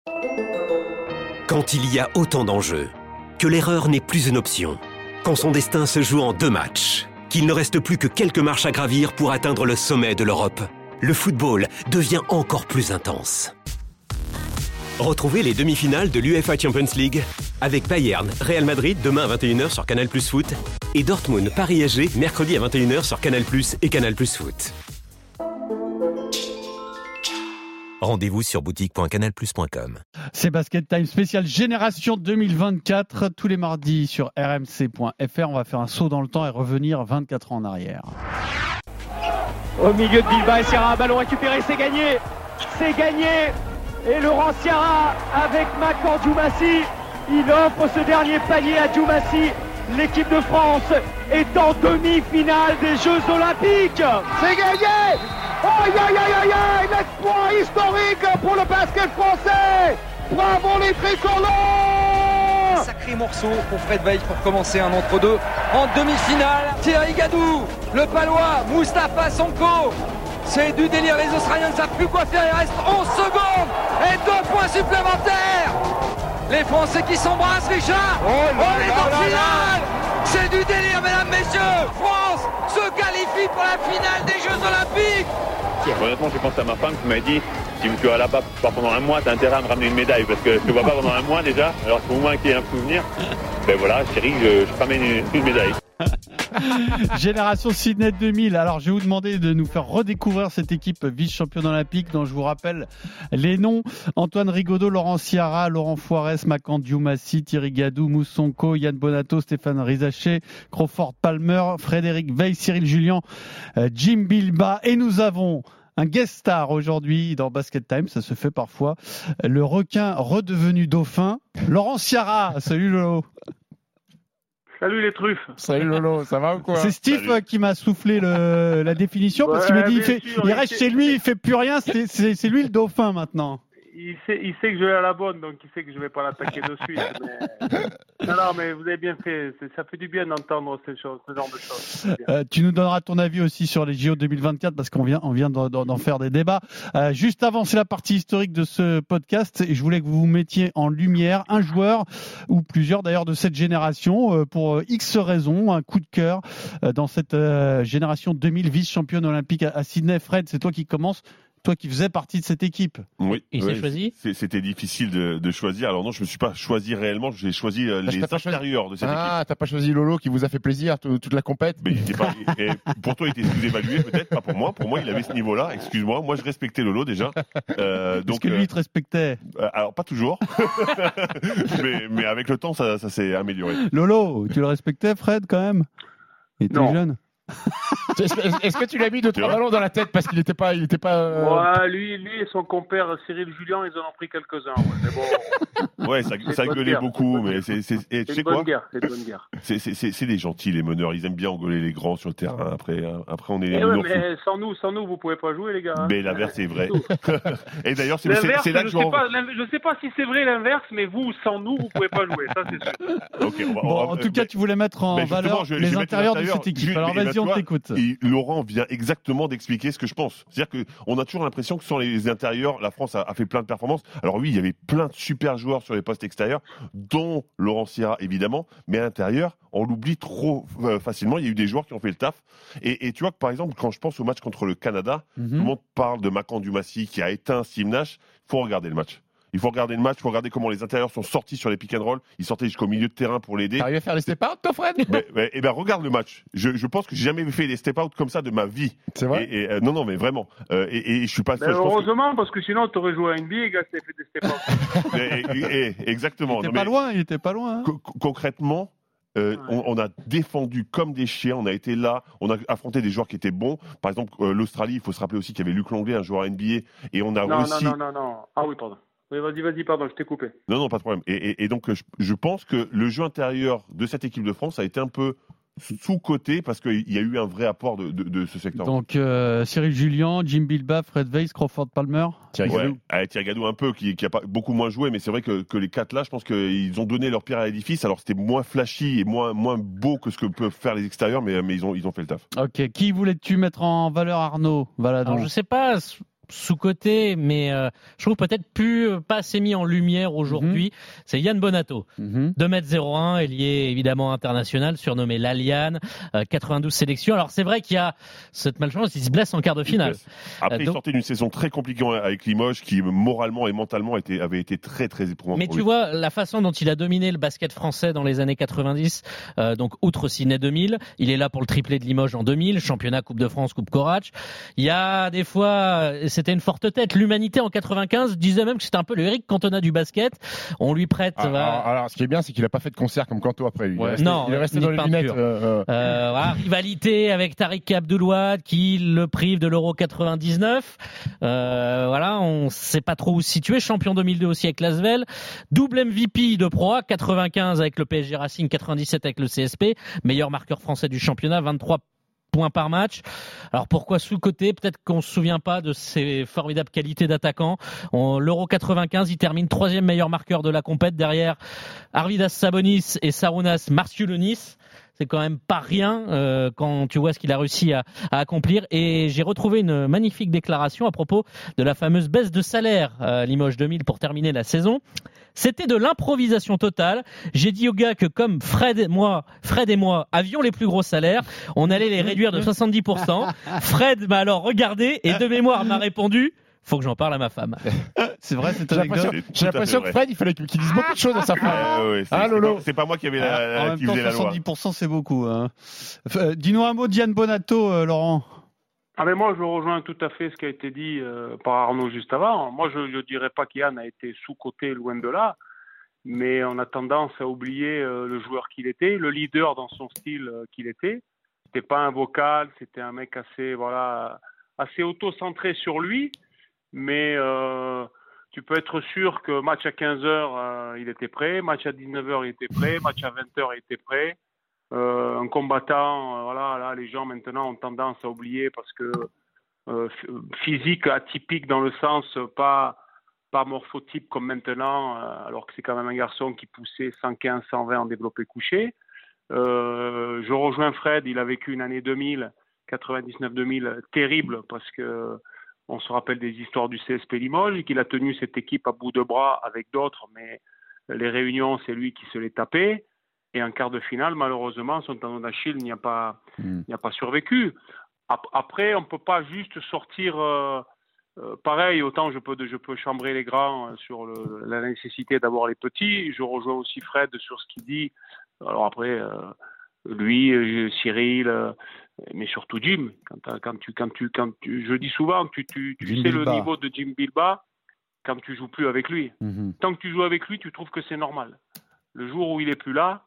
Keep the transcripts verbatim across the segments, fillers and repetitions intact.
Quand il y a autant d'enjeux, que l'erreur n'est plus une option, quand son destin se joue en deux matchs, qu'il ne reste plus que quelques marches à gravir pour atteindre le sommet de l'Europe, le football devient encore plus intense. Retrouvez les demi-finales de l'UEFA Champions League avec Bayern, Real Madrid demain à vingt et une heures sur Canal Plus Foot et Dortmund, Paris S G mercredi à vingt et une heures sur Canal Plus et Canal Plus Foot. Rendez-vous sur boutique point canal plus point com. C'est Basket Time spécial Génération deux mille vingt-quatre, tous les mardis sur r m c point f r. On va faire un saut dans le temps et revenir vingt-quatre ans en arrière. Au milieu de Bilbao et Sierra, ballon récupéré, c'est gagné, c'est gagné. Et Laurent Sierra avec Makan Djoumassi, il offre ce dernier panier à Djoumassi. L'équipe de France est en demi-finale des Jeux Olympiques. C'est gagné. Aïe aïe aïe aïe aïe, l'exploit historique pour le basket français. Bravo les tricolores. Sacré morceau pour Fred Weiss pour commencer un entre-deux en demi-finale. Thierry Gadou, le Palois, Moustapha Sonko. C'est du délire, les Australiens ne savent plus quoi faire, il reste onze secondes et deux points supplémentaires. Les Français qui s'embrassent, Richard. Oh, on est en finale. C'est du délire, mesdames, messieurs. France se qualifie pour la finale des Jeux Olympiques. Honnêtement, je pense à ma femme qui m'a dit si tu vas là-bas pendant un mois, t'as intérêt à me ramener une médaille parce que je te vois pas pendant un mois déjà. Alors il faut au moins qu'il y ait un souvenir. Ben voilà, chérie, je, je ramène une, une médaille. Génération Sydney deux mille. Alors je vais vous demander de nous faire redécouvrir cette équipe vice-championne olympique dont je vous rappelle les noms: Antoine Rigaudot, Laurent Sierra, Laurent Foirès, Makan Djoumassi, Thierry Gadou, Moussonko, Yann Bonato, Stéphane Rizaché, Crawford Palmer, Frédéric Weiss, Cyril Julien, euh, Jim Bilbao. Et nous avons un guest star aujourd'hui dans Basket Time, ça se fait parfois, le requin redevenu dauphin, Laurent Sierra. Salut Lolo. Salut les truffes. Salut Lolo, ça va ou quoi? C'est Steve Salut. Qui m'a soufflé le, la définition parce ouais, qu'il m'a dit il, fait, sûr, il reste il chez lui, il fait plus rien, c'est, c'est, c'est lui le dauphin maintenant. Il sait, il sait que je vais à la bonne, donc il sait que je vais pas l'attaquer de suite. Mais... Non, non, mais vous avez bien fait. C'est, ça fait du bien d'entendre ces choses, ce genre de choses. Euh, tu nous donneras ton avis aussi sur les J O deux mille vingt-quatre parce qu'on vient, on vient d'en, d'en faire des débats. Euh, juste avant, c'est la partie historique de ce podcast et je voulais que vous vous mettiez en lumière un joueur ou plusieurs d'ailleurs de cette génération euh, pour euh, X raisons, un coup de cœur euh, dans cette euh, génération deux mille vice-championne olympique à, à Sydney. Fred, c'est toi qui commence. Toi qui faisais partie de cette équipe. Oui. Il oui, s'est choisi c'est, C'était difficile de, de choisir. Alors non, je me suis pas choisi réellement. J'ai choisi euh, les intérieurs de cette ah, équipe. Ah, t'as pas choisi Lolo qui vous a fait plaisir t- toute la compète. Mais il était pas. et pour toi, il était sous-évalué peut-être, pas pour moi. Pour moi, il avait ce niveau-là. Excuse-moi. Moi, je respectais Lolo déjà. Euh, donc. Est-ce que lui, il te respectait? euh, Alors pas toujours. mais, mais avec le temps, ça, ça s'est amélioré. Lolo, tu le respectais, Fred, quand même? Il était non. jeune. Est-ce que tu l'as mis deux trois ballons dans la tête parce qu'il n'était pas, il était pas. Euh... Ouais, lui, lui et son compère Cyril Julien, ils en ont pris quelques-uns. Ouais, mais bon. Ouais, ça, ça gueulait guerre, beaucoup, mais c'est, c'est, et, tu sais quoi guerre, c'est une bonne guerre. C'est, c'est, c'est, c'est des gentils les meneurs. Ils aiment bien engueuler les grands sur le terrain. Après, après on est les eh meneurs. Ouais, mais sans nous, sans nous, vous pouvez pas jouer, les gars. Hein. Mais l'inverse est vrai. Et d'ailleurs, c'est, c'est, c'est là que je sais pas, je sais pas si c'est vrai l'inverse, mais vous, sans nous, vous pouvez pas jouer. Ça, c'est sûr. Okay, on va, bon, on va, en tout euh, cas, tu voulais mettre en valeur je, les je intérieurs de cette équipe. Alors vas-y, on t'écoute. Laurent vient exactement d'expliquer ce que je pense. C'est-à-dire qu'on a toujours l'impression que sur les intérieurs, la France a, a fait plein de performances. Alors oui, il y avait plein de super joueurs sur les postes extérieurs, dont Laurent Sierra évidemment, mais à l'intérieur, on l'oublie trop euh, facilement. Il y a eu des joueurs qui ont fait le taf. Et, et tu vois que par exemple, quand je pense au match contre le Canada, mm-hmm. tout le monde parle de Makan Djoumassi qui a éteint Steve Nash. Il faut regarder le match. Il faut regarder le match, il faut regarder comment les intérieurs sont sortis sur les pick and roll. Ils sortaient jusqu'au milieu de terrain pour l'aider. T'arrives à faire les step-out, toi, Fred? mais, mais, Eh ben, regarde le match. Je, je pense que j'ai jamais fait des step-out comme ça de ma vie. C'est vrai? Et, et, euh, non, non, mais vraiment. Euh, et, et je suis pas le seul. Heureusement, que... parce que sinon, t'aurais joué à N B A, les gars, si t'avais fait des step-out. et, et, et, exactement. Il était non, pas mais, loin, il était pas loin. Hein. Co- concrètement, Euh, ouais. on, on a défendu comme des chiens, on a été là, on a affronté des joueurs qui étaient bons. Par exemple, euh, l'Australie, il faut se rappeler aussi qu'il y avait Luc Longley, un joueur N B A, et on a non, aussi... Non, non, non, non. Ah oui, pardon. Oui, vas-y, vas-y, pardon, je t'ai coupé. Non, non, pas de problème. Et, et, et donc, je, je pense que le jeu intérieur de cette équipe de France a été un peu sous-coté parce qu'il y a eu un vrai apport de, de, de ce secteur. Donc, euh, Cyril Julien, Jim Bilbao, Fred Weiss, Crawford Palmer, Thierry Gadou. Ouais, Thierry Gadou un peu, qui, qui a pas beaucoup moins joué, mais c'est vrai que, que les quatre là, je pense qu'ils ont donné leur pierre à l'édifice. Alors, c'était moins flashy et moins, moins beau que ce que peuvent faire les extérieurs, mais, mais ils, ont, ils ont fait le taf. Ok, qui voulais-tu mettre en valeur, Arnaud Valadon? Alors, je sais pas... sous-coté, mais euh, je trouve peut-être plus euh, pas assez mis en lumière aujourd'hui. Mm-hmm. C'est Yann Bonato, mm-hmm. deux mètres zéro un, ailier évidemment international, surnommé l'Aliane, euh, quatre-vingt-douze sélections. Alors c'est vrai qu'il y a cette malchance, il se blesse en quart de finale. Après, euh, donc... il sortait d'une saison très compliquée avec Limoges, qui moralement et mentalement était, avait été très très éprouvante. Mais tu lui. vois, la façon dont il a dominé le basket français dans les années quatre-vingt-dix, euh, donc outre Sydney deux mille, il est là pour le triplé de Limoges en deux mille, championnat, Coupe de France, Coupe Corach. Il y a des fois, c'était une forte tête. L'Humanité en quatre-vingt-quinze disait même que c'était un peu le Eric Cantona du basket. On lui prête. Ah, va... alors, alors, ce qui est bien, c'est qu'il n'a pas fait de concert comme Canto après. Il ouais. est resté, non, il est resté dans les lunettes. Euh, euh, voilà, rivalité avec Tariq Abdelouad qui le prive de l'Euro quatre-vingt-dix-neuf. Euh, voilà, on ne sait pas trop où se situer. Champion deux mille deux aussi avec l'Asvel. Double M V P de Pro A, quatre-vingt-quinze avec le P S G Racing, quatre-vingt-dix-sept avec le C S P. Meilleur marqueur français du championnat, vingt-trois points par match. Alors pourquoi sous-côté ? Peut-être qu'on ne se souvient pas de ses formidables qualités d'attaquant. On, L'Euro quatre-vingt-quinze, il termine troisième meilleur marqueur de la compète derrière Arvydas Sabonis et Sarunas Marciulionis. C'est quand même pas rien euh, quand tu vois ce qu'il a réussi à, à accomplir. Et j'ai retrouvé une magnifique déclaration à propos de la fameuse baisse de salaire à Limoges deux mille pour terminer la saison. C'était de l'improvisation totale. J'ai dit aux gars que comme Fred et moi, Fred et moi avions les plus gros salaires, on allait les réduire de soixante-dix pour cent. Fred m'a alors regardé et de mémoire m'a répondu: faut que j'en parle à ma femme. C'est vrai, c'est J'ai l'impression, j'ai l'impression que Fred, il fallait qu'il dise beaucoup de choses à sa femme. Euh, ouais, c'est, ah, Lolo. C'est pas moi qui avait la, en même qui temps, faisait la loi. soixante-dix pour cent, c'est beaucoup. Hein. Euh, dis-nous un mot de Yann Bonato, euh, Laurent. Ah mais moi, je rejoins tout à fait ce qui a été dit euh, par Arnaud juste avant. Moi, je ne dirais pas qu'Yann a été sous-coté, loin de là. Mais on a tendance à oublier euh, le joueur qu'il était, le leader dans son style euh, qu'il était. C'était pas un vocal, c'était un mec assez, voilà, assez auto-centré sur lui. Mais euh, tu peux être sûr que match à quinze heures, euh, il était prêt, match à dix-neuf heures, il était prêt, match à vingt heures, il était prêt. Euh, un combattant, euh, voilà, là, les gens maintenant ont tendance à oublier parce que euh, physique atypique dans le sens pas pas morphotype comme maintenant, euh, alors que c'est quand même un garçon qui poussait cent quinze, cent vingt en développé couché. Euh, je rejoins Fred, il a vécu une année deux mille, quatre-vingt-dix-neuf deux mille terrible parce que on se rappelle des histoires du C S P Limoges et qu'il a tenu cette équipe à bout de bras avec d'autres, mais les réunions, c'est lui qui se les tapait. Et en quart de finale, malheureusement, son tendon d'Achille n'y a pas, mmh. n'y a pas survécu. Après, on ne peut pas juste sortir... Euh, euh, pareil, autant je peux, je peux chambrer les grands sur le, la nécessité d'avoir les petits. Je rejoins aussi Fred sur ce qu'il dit. Alors après, euh, lui, Cyril... Euh, mais surtout Jim, quand, quand tu, quand tu, quand tu, je dis souvent, tu, tu, tu sais Bilba. Le niveau de Jim Bilba quand tu joues plus avec lui. Mm-hmm. Tant que tu joues avec lui, tu trouves que c'est normal. Le jour où il est plus là,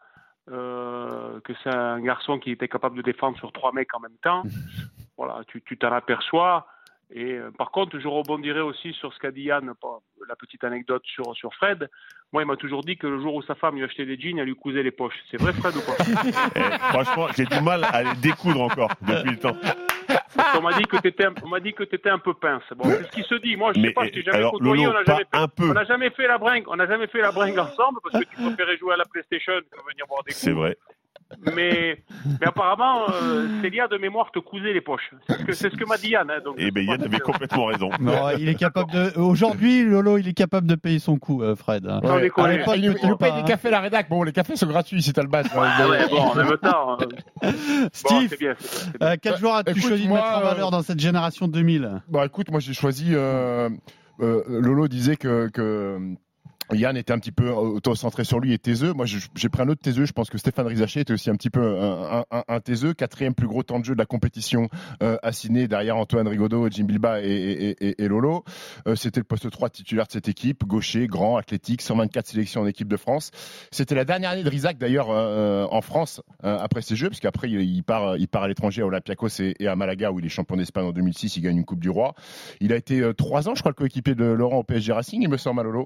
euh, que c'est un garçon qui était capable de défendre sur trois mecs en même temps, voilà, tu, tu t'en aperçois. Et euh, par contre, je rebondirai aussi sur ce qu'a dit Yann, la petite anecdote sur, sur Fred. Moi, il m'a toujours dit que le jour où sa femme lui achetait des jeans, elle lui cousait les poches. C'est vrai, Fred, ou pas? eh, Franchement, j'ai du mal à les découdre encore depuis le temps. On m'a dit que t'étais, on m'a dit que t'étais un peu pince. Bon, c'est ce qui se dit. Moi, je sais mais, pas, je t'ai jamais alors, côtoyé. Lolo, on n'a jamais fait, un peu. on n'a jamais fait la bringue, on n'a jamais fait la bringue ensemble parce que tu préférais jouer à la PlayStation que venir boire des coups. C'est vrai. Mais, mais apparemment, euh, Célia de mémoire te cousait les poches. C'est ce que, c'est ce que m'a dit Yann. Hein, donc, eh bien, Yann avait complètement raison. Non, il est capable de. Aujourd'hui, Lolo, il est capable de payer son coup, euh, Fred. Ouais. Ouais. Ah, il, il, il nous paye des cafés à la rédac. Bon, les cafés sont gratuits si t'as le bas. Ouais, ouais, bon, en même temps. Euh... Steve, bon, c'est bien, c'est bien. Euh, quel joueur as-tu écoute, choisi de moi, mettre en valeur dans cette génération deux mille? Bah, écoute, moi, j'ai choisi. Euh, euh, Lolo disait que. que Yann était un petit peu auto-centré sur lui et taiseux. Moi, j'ai pris un autre taiseux. Je pense que Stéphane Rizaché était aussi un petit peu un, un, un taiseux. Quatrième plus gros temps de jeu de la compétition euh, assigné derrière Antoine Rigaudot, Jim Bilba et, et, et, et Lolo. Euh, C'était le poste trois titulaire de cette équipe. Gaucher, grand, athlétique, cent vingt-quatre sélections en équipe de France. C'était la dernière année de Rizac d'ailleurs euh, en France euh, après ces Jeux, parce qu'après il, il part, il part à l'étranger à Olympiakos et, et à Malaga où il est champion d'Espagne en deux mille six. Il gagne une Coupe du Roi. Il a été euh, trois ans, je crois, le coéquipier de Laurent au P S G Racing, il me semble, à Lolo.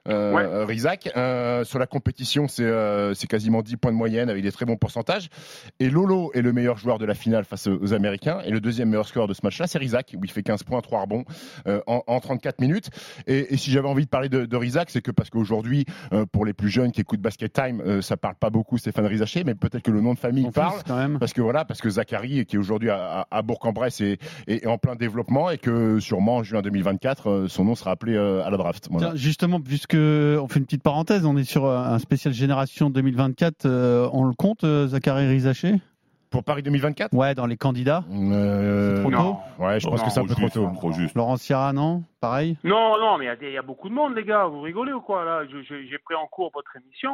Euh, Ouais. Rizak, euh, sur la compétition, c'est, euh, c'est quasiment dix points de moyenne avec des très bons pourcentages. Et Lolo est le meilleur joueur de la finale face aux, aux Américains. Et le deuxième meilleur score de ce match-là, c'est Rizak, où il fait quinze points, trois rebonds euh, en, en trente-quatre minutes. Et, et si j'avais envie de parler de, de Rizak, c'est que parce qu'aujourd'hui, euh, pour les plus jeunes qui écoutent Basket Time, euh, ça parle pas beaucoup Stéphane Rizaché, mais peut-être que le nom de famille Son parle. fils, quand même. Parce que voilà, parce que Zachary, qui est aujourd'hui à, à, à Bourg-en-Bresse, est, est en plein développement et que sûrement en juin deux mille vingt-quatre, euh, son nom sera appelé euh, à la draft. Voilà. Tiens, justement, puisque on fait une petite parenthèse, on est sur un spécial Génération deux mille vingt-quatre, euh, on le compte, euh, Zachary Rizaché ? Pour Paris deux mille vingt-quatre ? Ouais, dans les candidats. Euh, C'est trop non. tôt. Ouais, je pense Non, que c'est un peu trop juste, tôt. Trop juste. Laurent Sierra, non ? Pareil ? Non, non, mais il y a des- il y, a beaucoup de monde, les gars. Vous rigolez ou quoi, là je, je- J'ai pris en cours votre émission.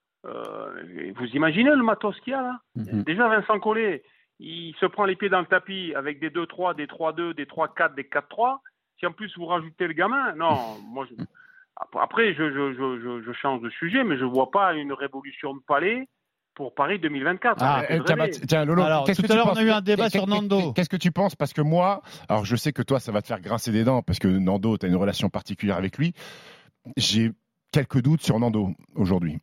Euh, vous imaginez le matos qu'il y a, là Mhm. Déjà, Vincent Collet, il se prend les pieds dans le tapis avec des deux trois, des trois deux, des trois quatre, des quatre trois. Si en plus vous rajoutez le gamin, non, moi je... Après, je, je, je, je, je change de sujet, mais je ne vois pas une révolution de palais pour Paris deux mille vingt-quatre. Ah, Arrêtez Eh, de tiens, rêver. bah, tiens, Lolo, Alors, qu'est-ce tout que à tu l'heure, on penses a eu un débat Qu'est- sur qu'est- Nando. Qu'est-ce que tu penses ? Parce que moi, alors je sais que toi, ça va te faire grincer des dents parce que Nando, tu as une relation particulière avec lui. J'ai quelques doutes sur Nando aujourd'hui.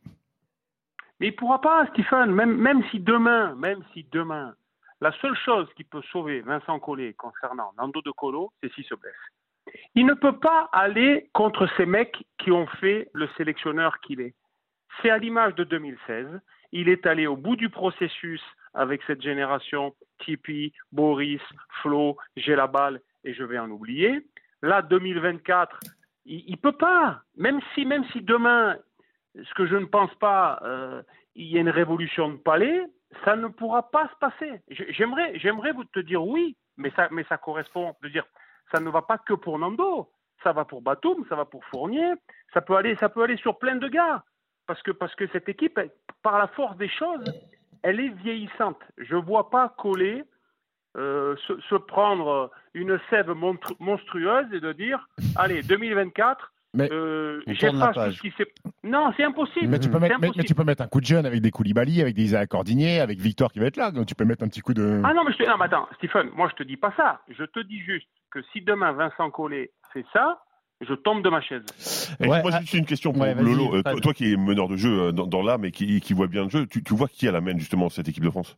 Mais il ne pourra pas, Stephen, même, même si demain, même si demain, la seule chose qui peut sauver Vincent Collet concernant Nando De Colo, c'est s'il se blesse. Il ne peut pas aller contre ces mecs qui ont fait le sélectionneur qu'il est. C'est à l'image de deux mille seize. Il est allé au bout du processus avec cette génération, Tipeee, Boris, Flo, j'ai la balle et je vais en oublier. Là, deux mille vingt-quatre, il ne peut pas. Même si, même si demain, ce que je ne pense pas, euh, il y a une révolution de palais, ça ne pourra pas se passer. J'aimerais, j'aimerais vous te dire oui, mais ça, mais ça correspond de dire ça ne va pas que pour Nando, ça va pour Batum, ça va pour Fournier, ça peut aller, ça peut aller sur plein de gars, parce que parce que cette équipe, elle, par la force des choses, elle est vieillissante. Je vois pas Collet euh, se, se prendre une sève monstru- monstrueuse et de dire allez deux mille vingt-quatre. Mais Euh, on tourne la j'efface tout page. ce qui s'est. Non, c'est impossible. Mais tu, peux C'est mettre, mais, impossible. mais tu peux mettre un coup de jeune avec des Koulibaly, avec des Isaac Cordigné, avec Victor qui va être là. Donc tu peux mettre un petit coup de. Ah non, mais, je te... non, mais attends, Stephen, moi je te dis pas ça. Je te dis juste que si demain Vincent Collet fait ça, je tombe de ma chaise. Et Ouais, moi, ah, j'ai une question pour ouais, vas-y, Lolo. Euh, Fred. toi, toi qui es meneur de jeu euh, dans, dans l'âme et qui, qui voit bien le jeu, tu, tu vois qui à la main justement cette équipe de France ?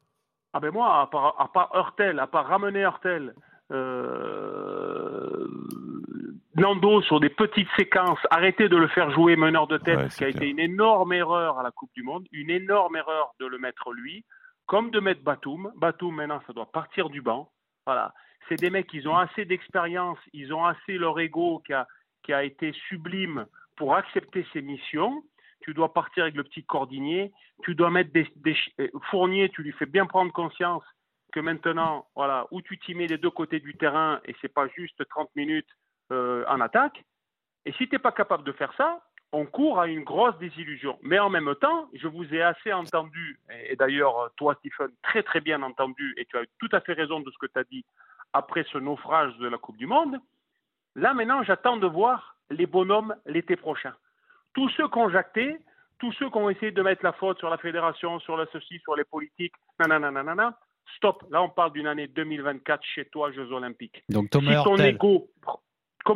Ah ben moi, à part, à part Hurtel, à part ramener Hurtel, euh... Nando sur des petites séquences, arrêtez de le faire jouer meneur de tête, Ouais, ce qui a c'est été une énorme erreur à la Coupe du Monde, une énorme erreur de le mettre lui, comme de mettre Batum. Batum, maintenant, ça doit partir du banc. Voilà. C'est des mecs, ils ont assez d'expérience, ils ont assez leur ego qui a, qui a été sublime pour accepter ces missions. Tu dois partir avec le petit Cordigné, tu dois mettre des, des Fournier, tu lui fais bien prendre conscience que maintenant, voilà, où tu t'y mets des deux côtés du terrain et c'est pas juste trente minutes euh, en attaque. Et si tu n'es pas capable de faire ça, on court à une grosse désillusion. Mais en même temps, je vous ai assez entendu, et, et d'ailleurs toi Stephen, très très bien entendu, et tu as tout à fait raison de ce que tu as dit après ce naufrage de la Coupe du Monde. Là maintenant, j'attends de voir les bonhommes l'été prochain. Tous ceux qui ont jacté, tous ceux qui ont essayé de mettre la faute sur la fédération, sur la ceci, sur les politiques, nanana, nanana, stop. Là, on parle d'une année deux mille vingt-quatre chez toi, Jeux Olympiques. Donc Thomas si ton Hurtel. égo... Comment ?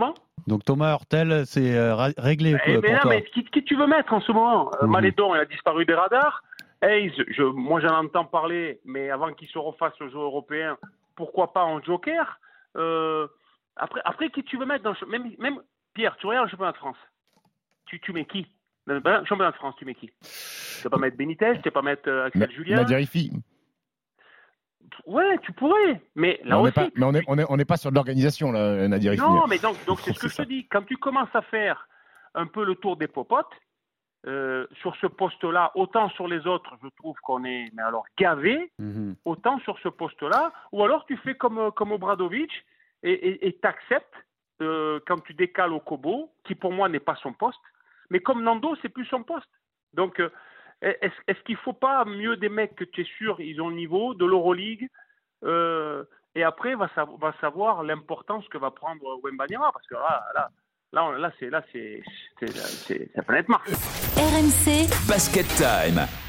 Donc Thomas Hurtel, c'est euh, ra- réglé Eh quoi, ben pour là, toi. mais qui, qui tu veux mettre en ce moment euh, Mhm. Malédon, il a disparu des radars. Hayes, je, moi j'en entends parler, mais avant qu'il se refasse le jeu européen, pourquoi pas en joker euh, après, après, qui tu veux mettre dans le... Même, même Pierre, tu regardes le championnat de France. Tu, tu mets qui ? Dans le championnat de France, tu mets qui ? Tu vas pas mettre Benitez, tu vas pas mettre euh, Axel Na- Julien. Nadia Rifi. Ouais, tu pourrais, mais Mais là on n'est aussi... pas, mais on est, on est, on n'est pas sur de l'organisation, là, Nadia Rifi. Non, mais donc, donc c'est ce que C'est je te ça. dis. Quand tu commences à faire un peu le tour des popotes, euh, sur ce poste-là, autant sur les autres, je trouve qu'on est, mais alors, gavé, Mhm. autant sur ce poste-là, ou alors tu fais comme, euh, comme Obradovic et t'acceptes euh, quand tu décales au Kobo, qui pour moi n'est pas son poste, mais comme Nando, c'est plus son poste. Donc, euh, est-ce, est-ce qu'il ne faut pas mieux des mecs que tu es sûr, ils ont le niveau, de l'Euroleague, euh, et après, va, sa- va savoir l'importance que va prendre Wembanyama, parce que là, là, là, on- là, c'est, là, c'est, c'est, c'est, c'est la planète Mars. R M C Basket Time.